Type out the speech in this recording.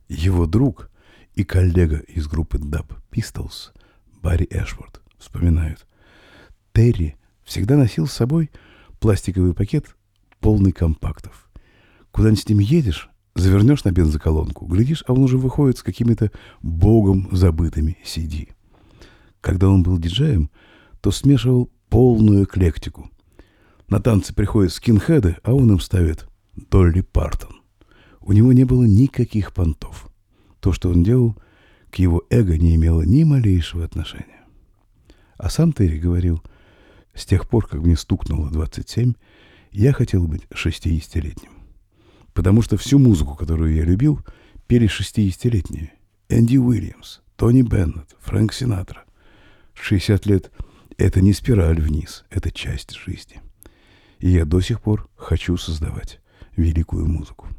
Его друг и коллега из группы Dub Pistols Барри Эшворт вспоминают: Терри всегда носил с собой пластиковый пакет, полный компактов. Куда-нибудь с ним едешь, завернешь на бензоколонку, глядишь, а он уже выходит с какими-то богом забытыми CD. Когда он был диджеем, то смешивал полную эклектику. На танцы приходят скинхеды, а он им ставит Долли Партон. У него не было никаких понтов. То, что он делал, к его эго не имело ни малейшего отношения. А сам Терри говорил: с тех пор, как мне стукнуло 27, я хотел быть 60-летним. Потому что всю музыку, которую я любил, пели 60-летние. Энди Уильямс, Тони Беннет, Фрэнк Синатра. 60 лет — это не спираль вниз, это часть жизни. И я до сих пор хочу создавать великую музыку.